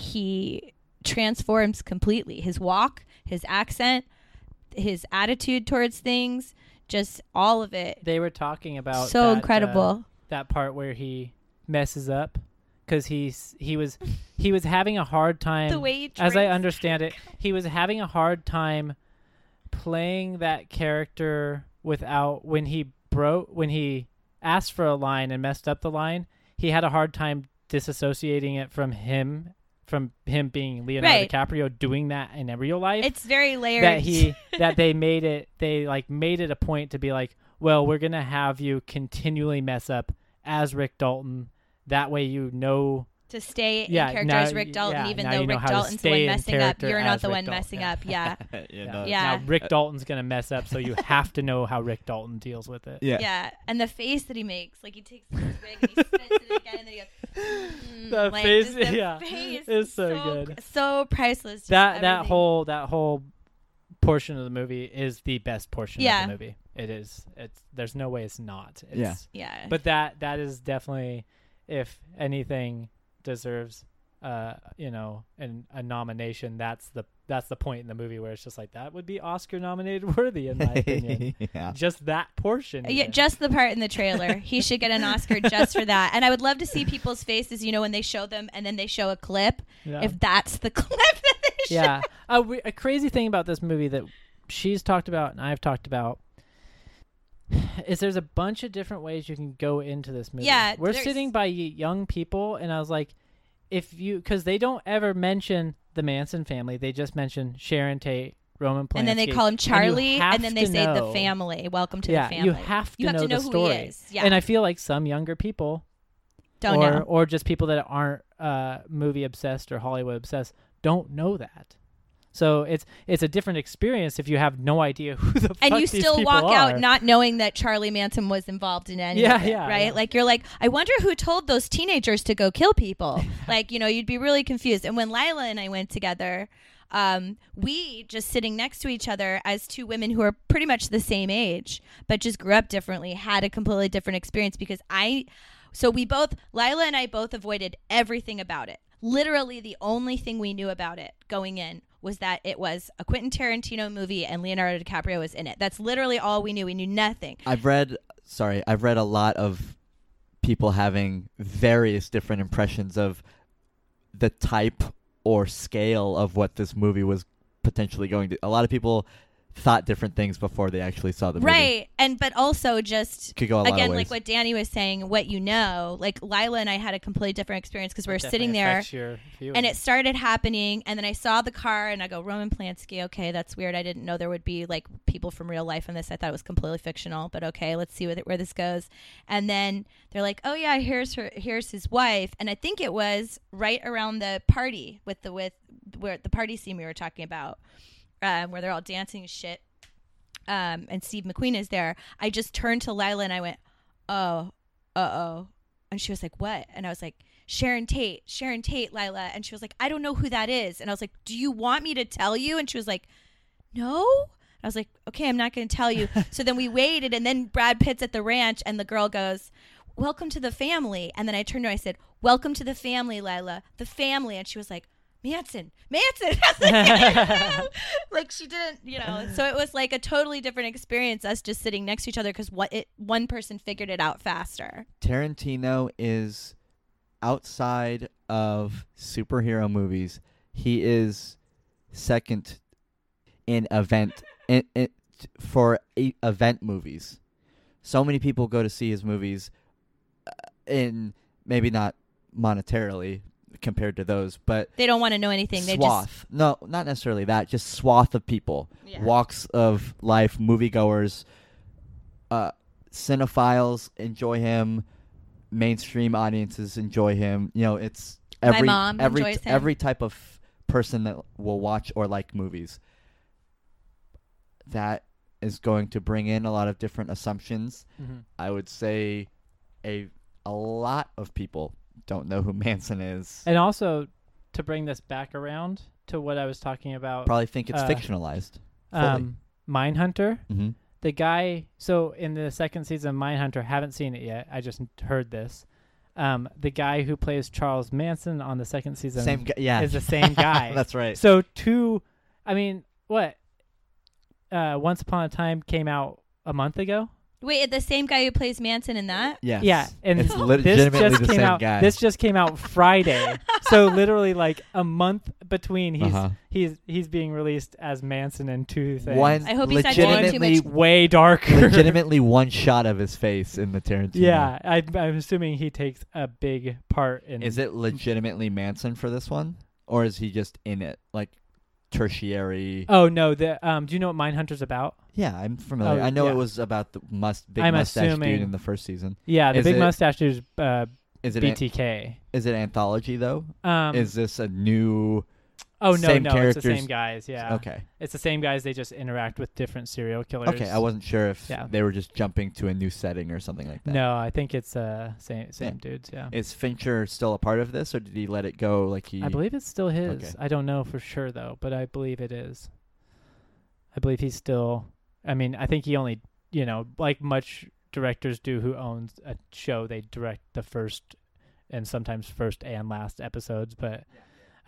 he transforms completely. His walk, his accent, his attitude towards things, just all of it. They were talking about So that, uh, incredible. that part where he messes up because he's he was he was having a hard time. The way he as I drinks. understand it, he was having a hard time playing that character without when he broke when he asked for a line and messed up the line. He had a hard time disassociating it from him from him being Leonardo Right. DiCaprio doing that in real life. It's very layered. that he that they made it they like made it a point to be like, well, we're gonna have you continually mess up as Rick Dalton. That way you know to stay Yeah, in character now as Rick y- Dalton, yeah, even now though you know Rick how to Dalton's the stay one in messing up. character You're not as the Rick one Dalton. messing Yeah. up. Yeah. you yeah. know, Yeah. Now Rick Dalton's gonna mess up, so you have to know how Rick Dalton deals with it. yeah. Yeah. And the face that he makes, like he takes his wig and he spits it again, and then he goes. Mm, The like, face- just the yeah, face it's is so good. so priceless. just That that everything. whole that whole portion of the movie is the best portion Yeah. of the movie. It is. It's there's no way it's not. It's, Yeah. Yeah. But that that is definitely, if anything deserves, uh, you know, an, a nomination. That's the that's the point in the movie where it's just like that would be Oscar nominated worthy in my opinion. Yeah. Just that portion. Yeah, even. just the part in the trailer. He should get an Oscar just for that. And I would love to see people's faces, you know, when they show them and then they show a clip, Yeah. if that's the clip that they show. Yeah. A, we- a crazy thing about this movie that she's talked about and I've talked about is there's a bunch of different ways you can go into this movie. Yeah, We're there's- sitting by y- young people, and I was like, if you, because they don't ever mention the Manson family, they just mention Sharon Tate, Roman Polanski. And then they call him you Charlie, and, have then they to say the know- family. Welcome to yeah, the family. you have to You have know to know the who story. he is. Yeah. And I feel like some younger people, Don't or know. or just people that aren't uh, movie obsessed or Hollywood obsessed, don't know that. So it's it's a different experience if you have no idea who the And fuck you these still people walk are. out not knowing that Charlie Manson was involved in any Yeah, of it, yeah, right? yeah. Like you're like, I wonder who told those teenagers to go kill people. Like, you know, you'd be really confused. And when Lila and I went together, um, we just sitting next to each other as two women who are pretty much the same age, but just grew up differently, had a completely different experience because I, so we both, Lila and I both avoided everything about it. Literally the only thing we knew about it going in was that it was a Quentin Tarantino movie and Leonardo DiCaprio was in it. That's literally all we knew. We knew nothing. I've read, sorry, I've read a lot of people having various different impressions of the type or scale of what this movie was potentially going to. A lot of people thought different things before they actually saw the movie. Right. And but also just Could go a lot again of ways. like what Danny was saying, what you know, like Lila and I had a completely different experience because we were Definitely sitting there affects your viewing. and it started happening and then I saw the car and I go, Roman Polanski, okay, that's weird. I didn't know there would be like people from real life in this. I thought it was completely fictional, but okay, let's see where, where this goes. And then they're like, oh yeah, here's her, here's his wife. And I think it was right around the party with the with where the party scene we were talking about, um, where they're all dancing and shit. Um, and Steve McQueen is there. I just turned to Lila and I went, oh, uh-oh. And she was like, what? And I was like, Sharon Tate, Sharon Tate, Lila. And she was like, I don't know who that is. And I was like, do you want me to tell you? And she was like, no. I was like, okay, I'm not going to tell you. So then we waited, and then Brad Pitt's at the ranch, and the girl goes, welcome to the family. And then I turned to her, I said, welcome to the family, Lila, the family. And she was like, Manson, Manson. I was like, like she didn't, you know. So it was like a totally different experience, us just sitting next to each other because what it one person figured it out faster. Tarantino is outside of superhero movies. He is second in event in, in, for e- event movies. So many people go to see his movies, uh, in maybe not monetarily compared to those, but They don't want to know anything. They just swath. No, not necessarily that. Just swath of people, Yeah. walks of life, moviegoers, uh, cinephiles enjoy him. Mainstream audiences enjoy him. You know, it's every mom every enjoys him. every type of person that will watch or like movies. That is going to bring in a lot of different assumptions. Mhm. I would say a a lot of people don't know who Manson is. And also, to bring this back around to what I was talking about, Probably think it's uh, fictionalized. fully. um, Mindhunter, Mm-hmm. the guy. So in the second season of Mindhunter, haven't seen it yet. I just heard this. Um, the guy who plays Charles Manson on the second season Same guy. Yeah, is the same guy. That's right. So two, I mean, what? Uh, Once Upon a Time came out a month ago. wait. The same guy who plays Manson in that. Yes. Yeah, and it's this legitimately just the came same out. guy. This just came out Friday, so literally like a month between. He's Uh-huh. he's he's being released as Manson in two things. One I hope he's not doing too legitimately, much- way darker. legitimately one shot of his face in the Tarantino. Yeah, I, I'm assuming he takes a big part in. Is it legitimately Manson for this one, or is he just in it, like tertiary? Oh no! The um, do you know what Mindhunter's about? Yeah, I'm familiar. Oh, I know yeah. it was about the must big I'm mustache assuming- dude in the first season. Yeah, the Is big it- mustache dude's uh, Is it an, B T K. is it anthology though? Um, is this a new? oh no, same no, it's the characters? same guys. Yeah, Okay. it's the same guys. They just interact with different serial killers. Okay, I wasn't sure if Yeah. they were just jumping to a new setting or something like that. No, I think it's uh same same dudes. Yeah. Is Fincher still a part of this, or did he let it go? Like he? I believe it's still his. Okay. I don't know for sure though, but I believe it is. I believe he's still. I mean, I think he only, you know, like much directors do who owns a show, they direct the first and sometimes first and last episodes. But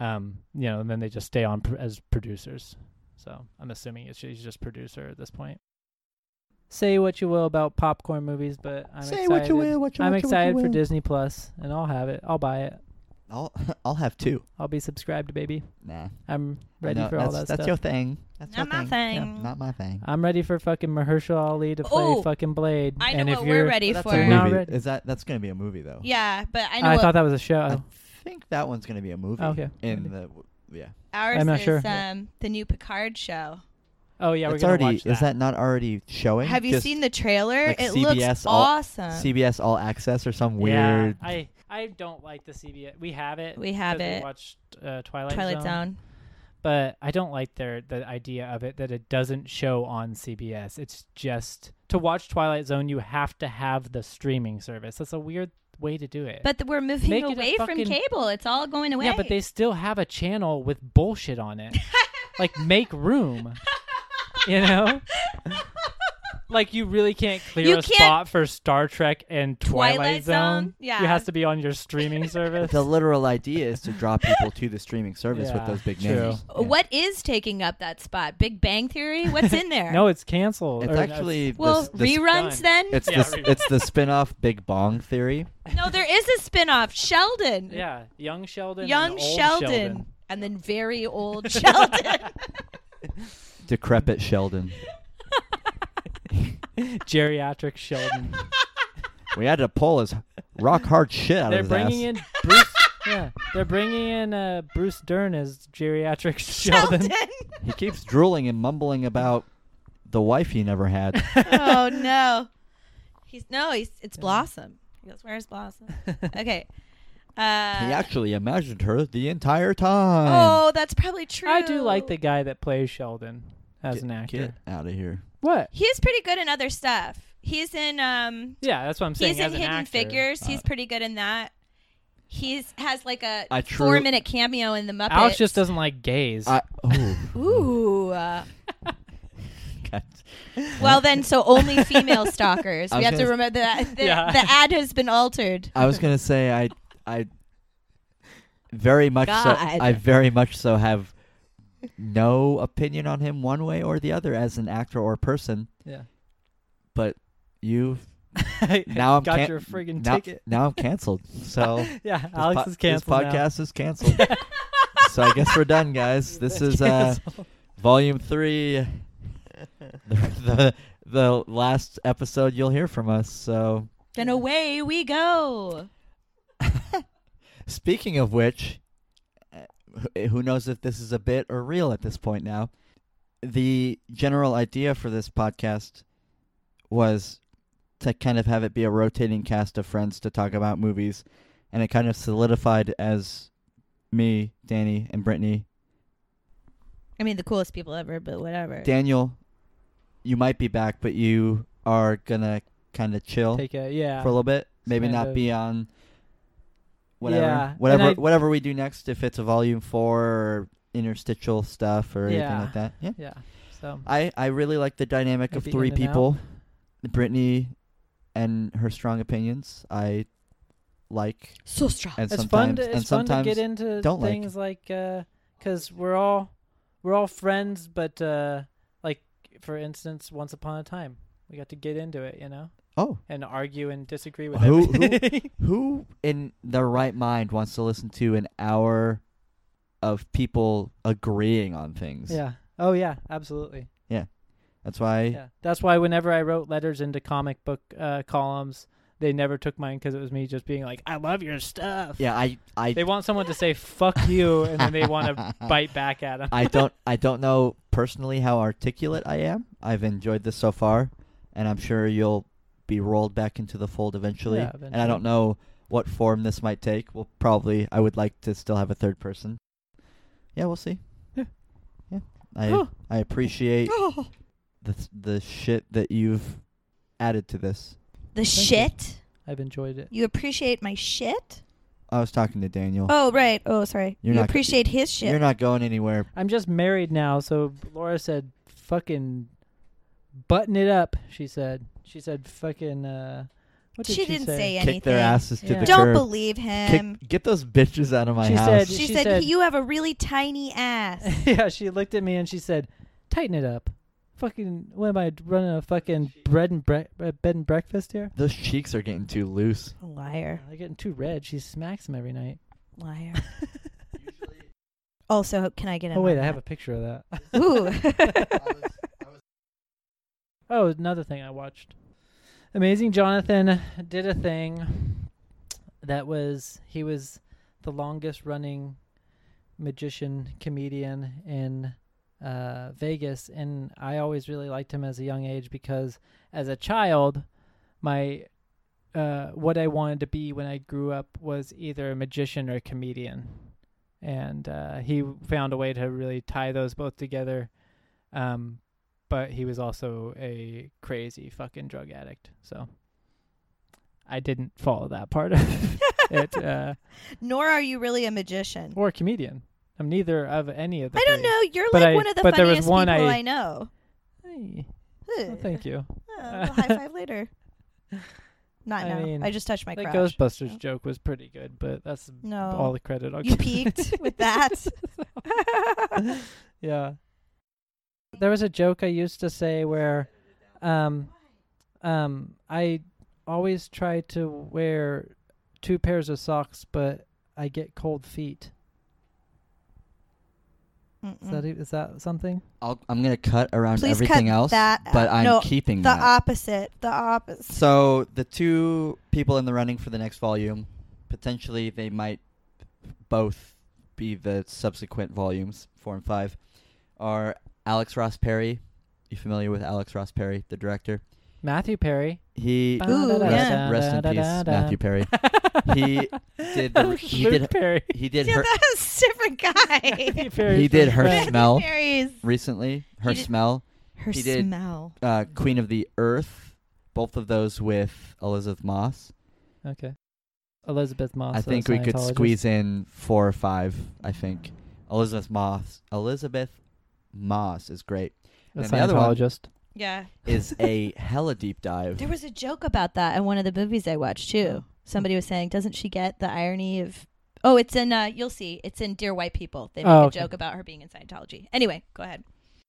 Um, you know, and then they just stay on pr- as producers. So I'm assuming it's she's just producer at this point. Say what you will about popcorn movies, but I'm Say excited. what you will. What you, I'm what you, excited what you for will. Disney Plus, and I'll have it. I'll buy it. I'll I'll have two. I'll be subscribed, baby. Nah. I'm ready No, for all that's, that that's stuff. your thing. That's Not your my thing. thing. Yeah, not my thing. I'm ready for fucking Mahershala Ali to play Oh, fucking Blade. I know and if what you're, we're ready That's for. a Not movie. ready. Is that that's gonna be a movie though? Yeah, but I I, know what thought that was a show. I think that one's gonna be a movie. Oh, okay. In the yeah. ours I'm not is sure. um, the new Picard show. Oh yeah, It's we're gonna already. watch that. Is that not already showing? Have you Just seen the trailer? like It C B S looks all- awesome. C B S All Access or some Yeah, weird? I I don't like the C B S. We have it. We have 'cause it. We watched uh, Twilight, Twilight Zone, Zone. but I don't like their the idea of it that it doesn't show on C B S. It's just to watch Twilight Zone, you have to have the streaming service. That's a weird way to do it. But th- we're moving Make it a away from fucking- cable. It's all going away. yeah, but they still have a channel with bullshit on it. Like, make room. You know? Like, you really can't clear You a can't- spot for Star Trek and Twilight, Twilight Zone. Zone? Yeah. It has to be on your streaming service. The literal idea is to draw people to the streaming service with Yeah, those big true. names. Uh, What is taking up that spot? Big Bang Theory? What's in there? No, it's canceled. It's Or, actually Well, this, this, reruns done. then? it's Yeah, the reruns. it's the spin-off Big Bong Theory. No, there is a spin-off. Sheldon. Yeah, young Sheldon. Young and old Sheldon. Sheldon. And then very old Sheldon. Decrepit Sheldon. Geriatric Sheldon. We had to pull his rock hard shit out They're of his bringing ass. in Bruce. Yeah, they're bringing in uh, Bruce Dern as geriatric Sheldon. Sheldon. He keeps drooling and mumbling about the wife he never had. Oh no. He's no, he's it's Blossom. He goes, "Where's Blossom?" Okay. Uh He actually imagined her the entire time. Oh, that's probably true. I do like the guy that plays Sheldon as get, an actor. Get out of here. What? He's pretty good in other stuff. He's in um Yeah, that's what I'm saying. he's in as an Hidden actor. Figures. He's Uh, pretty good in that. He's has like a I true- four minute cameo in the Muppets. Alex just doesn't like gays. I, oh. Ooh. Uh, God. well then, so only female stalkers. I We was have to gonna- remember that the, Yeah. the ad has been altered. I was gonna say I I very much so God. I very much so have no opinion on him one way or the other as an actor or person, yeah. but you've now I'm got can- your friggin' now, ticket. now I'm canceled. So Yeah, this Alex po- is canceled. This podcast is canceled. So I guess we're done, guys. This is uh volume three. The, the the last episode you'll hear from us. So Then away we go. speaking of which, uh, wh- who knows if this is a bit or real at this point now. The general idea for this podcast was to kind of have it be a rotating cast of friends to talk about movies, and it kind of solidified as me, Danny, and Brittany. I mean, the coolest people ever, but whatever. Daniel, you might be back, but you are gonna kind of chill Take a yeah. for a little bit. Maybe kind not of- be on whatever Yeah, whatever and I- whatever we do next, if it's a volume four or interstitial stuff or anything Yeah. like that. Yeah. Yeah. So I, I really like the dynamic of Maybe three in and out. people. Brittany and her strong opinions I like, So strong. and it's sometimes fun to and it's fun to sometimes get into don't like. things like because we're all we're all friends, but uh, like for instance, Once Upon a Time, we got to get into it, you know, oh, and argue and disagree with Who- who- everything. who in their right mind wants to listen to an hour of people agreeing on things? Yeah. Oh yeah, absolutely. That's why Yeah. That's why whenever I wrote letters into comic book uh, columns, they never took mine because it was me just being like, "I love your stuff." yeah, I I They want someone to say "fuck you," and then they want to bite back at them. I don't I don't know personally how articulate I am. I've enjoyed this so far, and I'm sure you'll be rolled back into the fold eventually. Yeah, And I eventually. don't know what form this might take. We'll probably I would like to still have a third person. Yeah, we'll see. Yeah. Yeah. I I appreciate the the shit that you've added to this. The you. shit? I've enjoyed it. You appreciate my shit? I was talking to Daniel. Oh, right. Oh, sorry. You're you not- appreciate his shit. You're not going anywhere. I'm just married now, so Laura said, "Fucking button it up." She said. She said, "Fucking uh, What did She she didn't say? say Kick anything. their asses to Yeah. the Don't curb. believe him. Kick, get those bitches out of my She house. said- She, She said, said- you have a really tiny ass. Yeah, she looked at me and she said, "Tighten it up." Fucking, what am I running a fucking bread and bre- uh, bed and breakfast here? Those cheeks are getting too loose. Liar. They're getting too red. She smacks them every night. Liar. Also, can I get in Oh wait, on I have a that? picture of that. Ooh. Oh, another thing I watched. Amazing Jonathan did a thing that was, he was the longest running magician comedian in uh, Vegas, and I always really liked him as a young age because as a child, my uh, what I wanted to be when I grew up was either a magician or a comedian, and uh, he found a way to really tie those both together. Um, but he was also a crazy fucking drug addict, so I didn't follow that part of it. Uh, Nor are you really a magician. or a comedian. I'm neither of any of the I don't three. know. You're But like I- one of the but there was funniest one people I- I, know. Hey, Huh. well, thank you. Oh, well, high five later. Not I now. mean, I just touched my The crotch. Ghostbusters so. joke was pretty good, but that's No. all the credit I'll You give. peaked with that. Yeah. There was a joke I used to say where um um I always try to wear two pairs of socks, but I get cold feet. Is that, e- is that something? I'll, I'm going to cut around Please everything cut else, that but out. I'm No, keeping The that. opposite. The opposite. So the two people in the running for the next volume, potentially they might both be the subsequent volumes, four and five, are Alex Ross Perry. You familiar with Alex Ross Perry, the director? Matthew Perry. He Ooh, rest, yeah. rest in peace, Matthew Perry. He did the, he Luke did Perry. he did Yeah, her that's a different guy. Matthew Perry's he did her friend. smell Mary's recently. Her He did- smell. her He did- smell. Uh, Queen of the Earth. Both of those with Elizabeth Moss. Okay. Elizabeth Moss. I a think we could Scientologist. squeeze in four or five. I think Elizabeth Moss. Elizabeth Moss is great. A And the other one Scientologist. Yeah. is a hella deep dive. There was a joke about that in one of the movies I watched too. Oh. Somebody was saying, doesn't she get the irony of Oh, it's in uh you'll see. It's in Dear White People. They make Oh, a okay. joke about her being in Scientology. Anyway, go ahead.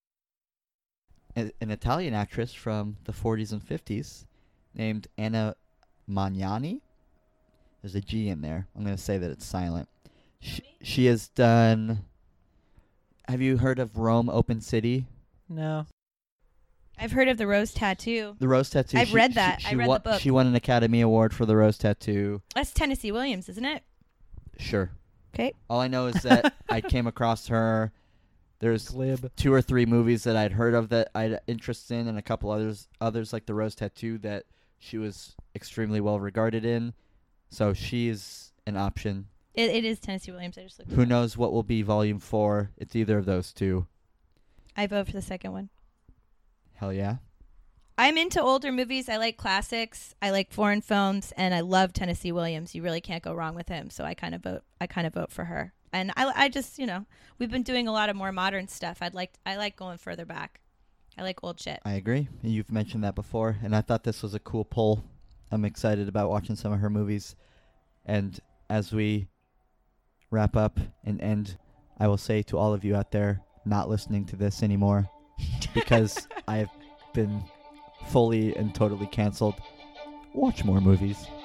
A- An Italian actress from the forties and fifties named Anna Magnani. There's a G in there. I'm going to say that it's silent. She, she has done. Have you heard of Rome Open City? No. I've heard of the rose tattoo. The Rose Tattoo. I've she- read she- that. She, I read the won, book. She won an Academy Award for the Rose Tattoo. That's Tennessee Williams, isn't it? Sure. Okay. All I know is that I came across her. There's Glib. two or three movies that I'd heard of that I'd interest in, and a couple others, others like The Rose Tattoo that she was extremely well regarded in. So she's an option. It, it is Tennessee Williams. I just looked. it Who up. knows what will be volume four? It's either of those two. I vote for the second one. Hell yeah. I'm into older movies. I like classics. I like foreign films, and I love Tennessee Williams. You really can't go wrong with him. So I kind of vote. I kind of vote for her. And I, I just, you know, we've been doing a lot of more modern stuff. I'd like, I like going further back. I like old shit. I agree. You've mentioned that before, and I thought this was a cool poll. I'm excited about watching some of her movies. And as we wrap up and end, I will say to all of you out there not listening to this anymore, because I have been fully and totally canceled, watch more movies.